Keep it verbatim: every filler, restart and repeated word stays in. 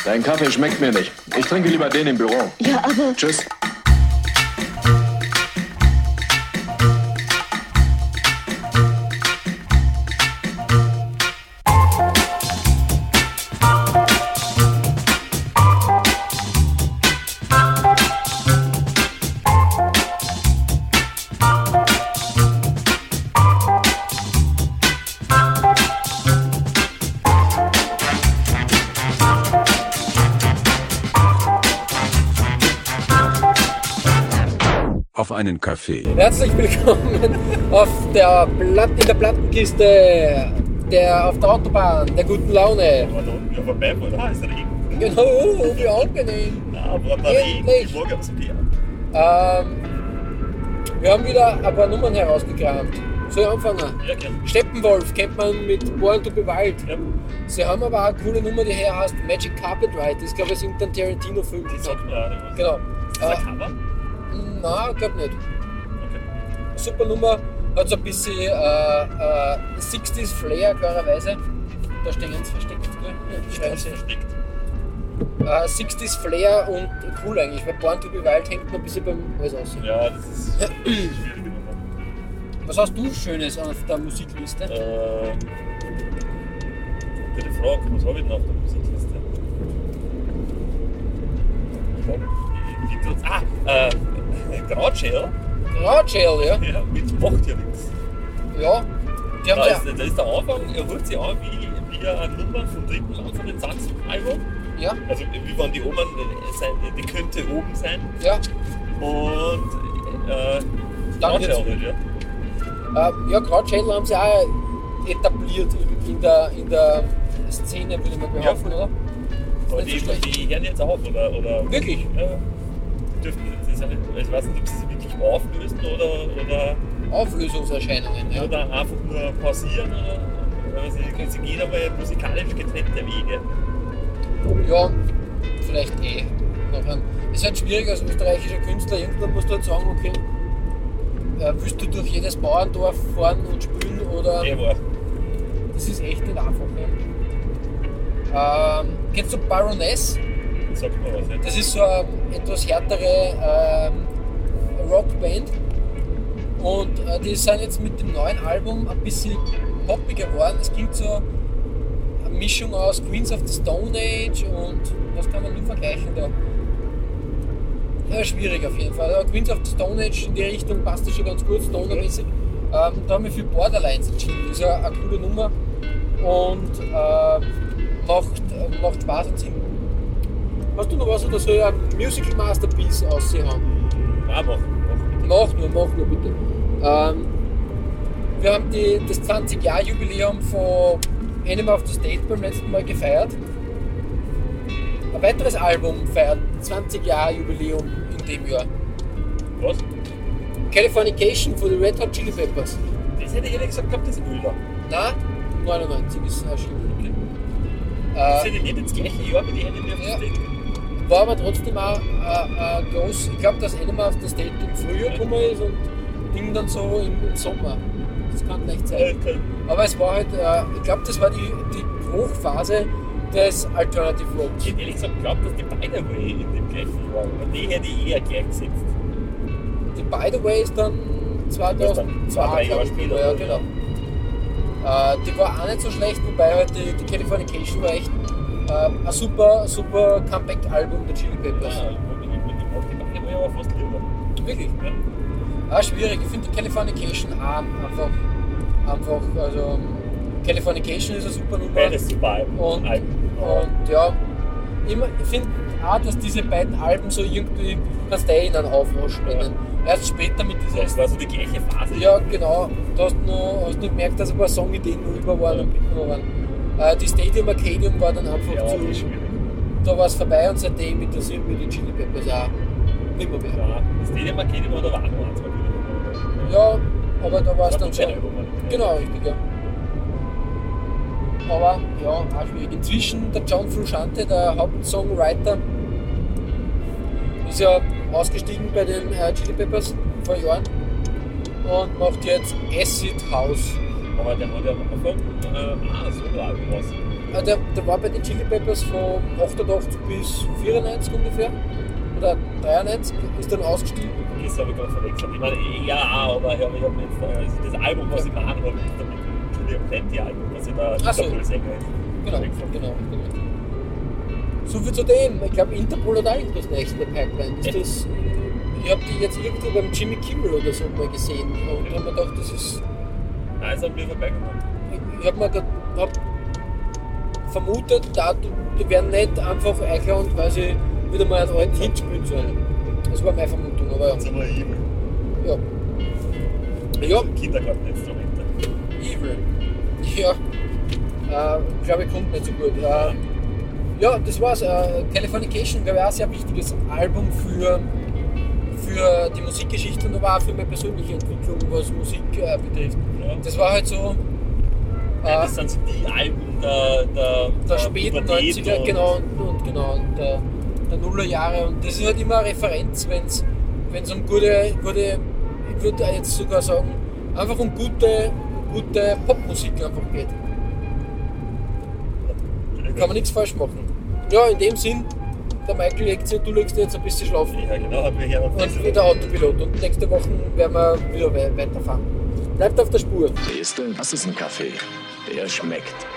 Dein Kaffee schmeckt mir nicht. Ich trinke lieber den im Büro. Ja, aber... Tschüss. Auf einen Kaffee. Herzlich willkommen auf der Platt, in der Plattenkiste, der auf der Autobahn, der guten Laune. Aber da unten ja vorbei, wo da ist Regen. Genau, wie angenehm. Ja, aber der Regen, Endlich. ich mag aufs Bier. Ähm, wir haben wieder ein paar Nummern herausgekramt. Soll ich anfangen? Ja, gerne. Steppenwolf kennt man mit Born to be Wild. Ja. Sie haben aber auch eine coole Nummer, die hier heißt Magic Carpet Ride. Das glaube ich ist irgendein Tarantino-Film. Die sagt mir auch nicht was. Genau. Ist das ein Cover? Nein, ich glaube nicht. Okay. Super Nummer, hat so ein bisschen äh, äh, sechziger Flair, klarerweise. Da stehen sie versteckt, gell? Ja, die schreiben Das sie. versteckt. Äh, sechziger Flair und cool eigentlich, weil Born to be Wild hängt noch ein bisschen beim alles aus. Ja, das ist eine schwierige Nummer. Was hast du Schönes auf der Musikliste? Ähm, gute Frage, was habe ich denn auf der Musikliste? Ich hab, ich, ich, ah, äh, Graugel, Graugel, ja? ja, mit macht ja nichts. Ja. Die haben Da ja, ist, da ist der Anfang, er hört sich an wie, wie eine Nummer vom dritten Anfang den Satz-Album. ja, Also wie wenn die oben sein, die könnte oben sein. ja. Und äh, Dann Graugel geht's. halt, ja. Äh, ja, Graugel haben sie auch etabliert in, in, der, in der Szene, würde ich mal behaupten, Ja. oder? Aber Nicht die, so schlecht. die hören jetzt auf, oder? oder Wirklich? Ja. Dürften, das ist, ich weiß nicht, ob sie sich wirklich auflösen oder, oder, Auflösungserscheinungen, ja. oder einfach nur pausieren. Oder, oder sie, sie gehen aber musikalisch getrennte Wege. Ja, vielleicht eh. Nachher. Es ist halt schwierig als österreichischer Künstler. Irgendwann musst du halt sagen, okay, äh, willst du durch jedes Bauerndorf fahren und spielen oder. Eh war. Das ist echt nicht einfach. Ja. Ähm, kennst du Baroness? Sag mal was, ja. Das ist so eine etwas härtere ähm, Rockband. Und äh, die sind jetzt mit dem neuen Album ein bisschen poppiger geworden. Es klingt so eine Mischung aus Queens of the Stone Age und was kann man nur vergleichen da? Ja, schwierig auf jeden Fall. Aber Queens of the Stone Age in die Richtung passt das schon ganz gut, Stoner-mäßig. Ähm, da haben wir viel Borderlines entschieden. Das ist ja eine coole Nummer und äh, macht, äh, macht Spaß und Sinn. Hast du noch was oder soll ich ein Musical Masterpiece aussehen haben? Nein, mach, mach. Mach nur, mach nur bitte. Ähm, wir haben die, das zwanzig Jahr Jubiläum von Animal of the State beim letzten Mal gefeiert. Ein weiteres Album feiert zwanzig Jahr Jubiläum in dem Jahr. Was? Californication von den Red Hot Chili Peppers. Das hätte ich ehrlich gesagt gehabt, das ist Öler. Nein, neunundneunzig ist erschienen. Okay. Das Äh, hätte nicht das gleiche Jahr wie die Animal of the Ja. State. war aber trotzdem auch äh, äh, groß. Ich glaube, dass Animal of the State im Frühjahr gekommen ist und Ding dann so im, im Sommer. Das kann leicht sein. Okay. Aber es war halt, äh, ich glaube, das war die, die Hochphase des Alternative Rocks. Ich hätte ehrlich gesagt geglaubt, dass die By the Way in dem gleichen Jahr, aber die hätte ich eher gleich gesetzt. Die By the Way ist dann zweitausendzwei, Zwei, drei Jahre glaub ich, später, Ja, oder? genau. Äh, die war auch nicht so schlecht, wobei halt die, die Californication war echt äh, ein super, super Comeback-Album der Chili Peppers. Ja, ich mag die By the Way aber fast lieber. Wirklich? Ja. Ah, schwierig. Ich finde die Californication auch einfach, einfach, also Californication ist eine super Nummer. Beides super Alben. Und, Alben. und ja, immer, ich finde auch, dass diese beiden Alben so irgendwie, kannst du eh in einen Aufwasch nennen. Erst später mit dieser. Das war so die gleiche Phase. Ja, genau. Du hast noch, hast noch gemerkt, dass ein paar Songideen noch über waren und mitgenommen waren. Äh, die Stadium Arcadium war dann einfach Ja, zu. das ist schwierig. Da war es vorbei und seitdem interessiert mich die Chili Peppers auch nicht mehr. mehr. Ja, das Stadium Arcadium war da war noch eins, mal Ja, aber da war es Das dann war schon. ein Album, oder? Genau, richtig, ja. Aber ja, auch schwierig. Inzwischen der John Frusciante, der Hauptsongwriter, ist ja ausgestiegen bei den äh, Chili Peppers vor Jahren und macht jetzt Acid House. Aber der hat ja am Anfang äh, ah, ein Solo-Album raus. äh, der, der war bei den Chili Peppers von achtundachtzig bis vierundneunzig ungefähr. Oder dreiundneunzig, ist dann ausgestiegen. Das habe ich gerade verwechselt. Ich meine, ja, aber ich habe hab jetzt also das Album, was ich meine, habe ich damit Julia Plenty Album, was ich da Ach so. Interpol-Sänger ist. Genau, genau, genau. So viel zu dem. Ich glaube, Interpol hat auch irgendwas Neues in der Pipeline. Ist Ja. das, ich habe die jetzt irgendwo beim Jimmy Kimmel oder so mal gesehen und habe mir gedacht, das ist. Nein, es hat mir vorbeigekommen. Ich, ich habe mir grad, hab vermutet, da, die, die werden nicht einfach einklauen, weil sie wieder mal einen alten Hit spielen sollen. Das war meine Vermutung, aber ja. Das ist aber evil. Ja. Ja, Kindergarteninstrumente. Evil. Ja. Äh, glaube ich, kommt nicht so gut. Äh, ja, das war's. Äh, Californication, glaube ich, auch ein sehr wichtiges Album für, für die Musikgeschichte und aber auch für meine persönliche Entwicklung, was Musik äh, betrifft. Ja. Das war halt so. Äh, Ja, das sind so die Alben der, der, der späten Pubertät neunziger, und- genau, und, und genau, und der, der Nullerjahre. Und das ist halt immer eine Referenz, wenn es um gute, gute, ich würde jetzt sogar sagen, einfach um gute, gute Popmusik einfach geht. Kann man nichts falsch machen. Ja, in dem Sinn, der Michael legt sich, du legst dich jetzt ein bisschen schlafen. Ja, genau, haben wir hier noch Und wieder Autopilot. Und nächste Woche werden wir wieder we- weiterfahren. Bleibt auf der Spur. Siehste, das ist ein Kaffee. Der schmeckt.